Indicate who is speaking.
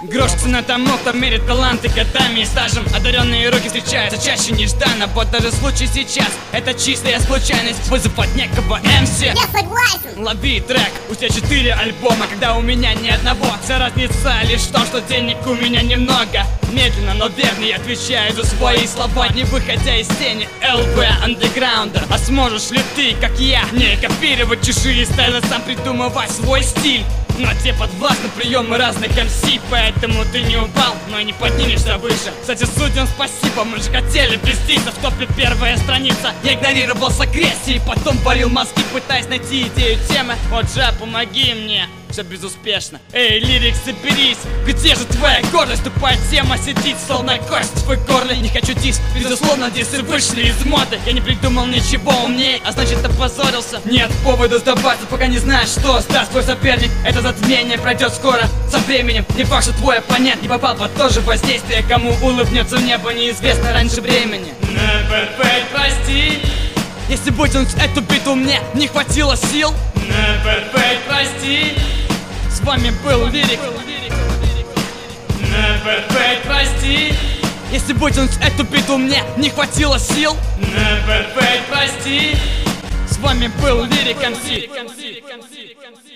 Speaker 1: Грош цена тому, кто мерит таланты годами и стажем. Одаренные руки встречаются чаще нежданно. Вот даже случай сейчас, это чистая случайность вызывать некого МС.
Speaker 2: Я согласен.
Speaker 1: Лови трек, у тебя 4 альбома, когда у меня ни одного. Вся разница лишь в том, что денег у меня немного. Медленно, но верно я отвечаю за свои слова, не выходя из тени ЛВ андеграунда. А сможешь ли ты, как я, не копировать чужие стайлы, сам придумывать свой стиль? Но тебе подвластны приемы разных МС, поэтому ты не упал, но и не поднимешься выше. Кстати, судьям спасибо, мы же хотели блеститься. В топе первая страница, я игнорировал с агрессией, потом варил мозги, пытаясь найти идею темы. Вот же, помоги мне, все безуспешно. Эй, лирик, соберись, где же твоя гордость? Тупая тема сидит, словно кость в твой горле. Не хочу диск, безусловно, дисы вышли из моды. Я не придумал ничего умнее, а значит опозорился. Нет повода сдаваться, пока не знаешь, что даст твой соперник. Это затмение пройдет скоро, со временем. Не факт, что твой оппонент не попал под то же воздействие. Кому улыбнется в небо, неизвестно раньше времени. Never pay, прости. Если вытянуть эту битву, мне не хватило сил. Never pay, прости. С вами был Лирик. Never pay, прости. Если вытянуть эту битву, мне не хватило сил. Never pay, прости. С вами был Лирик МС.